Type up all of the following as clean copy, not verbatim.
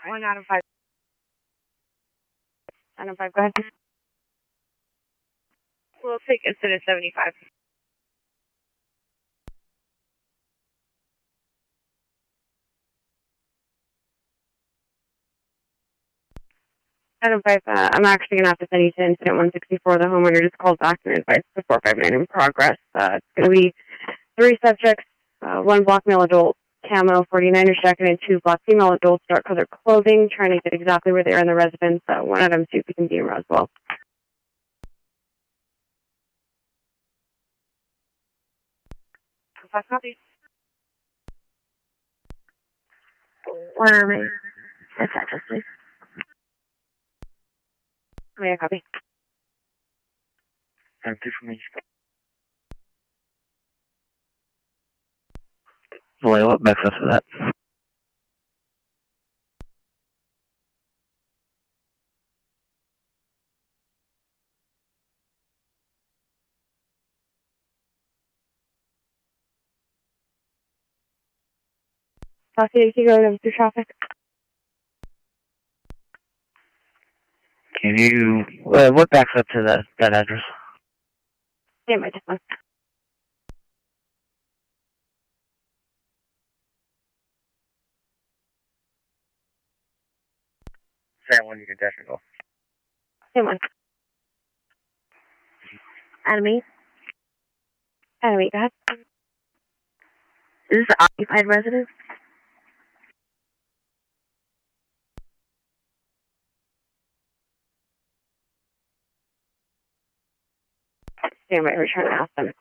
1 out of 5. Out of 5, go ahead. We'll take incident 75. Out of 5, I'm actually going to have to send you to incident 164. The homeowner just called back and advised the 459 in progress. It's going to be 3 subjects, 1 black male adult, camo, 49er jacket, and 2 black female adults, dark colored clothing, trying to get exactly where they are in the residence. One of them super can be in Roswell. 5 copies. 1 remaining. That's address, please. May I copy? Empty for me. Boy, what backs up to that? Talk to you going through traffic. Can you, what backs up to that address? Yeah, my just one. Same one, you can definitely go. Same one. Enemy, go ahead. Is this an occupied residence? Stand by, we're trying to ask them.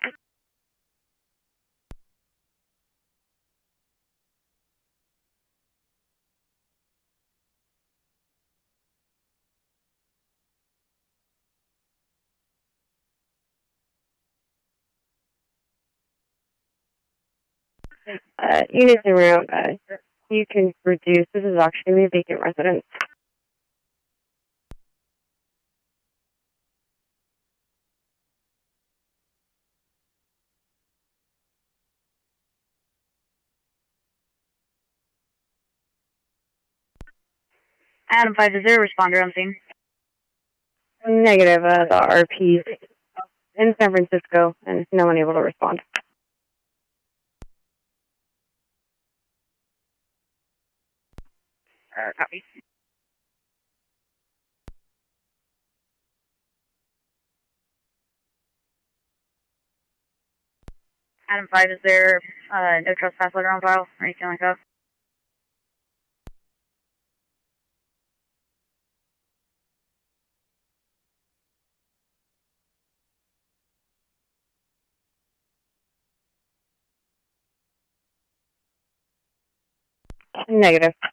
Units around, you can reduce. This is actually a vacant residence. Adam 5, is there a responder on scene? Negative, the RP in San Francisco, and no one able to respond. Copy. Adam 5, is there no trespass letter on file or anything like that? Negative.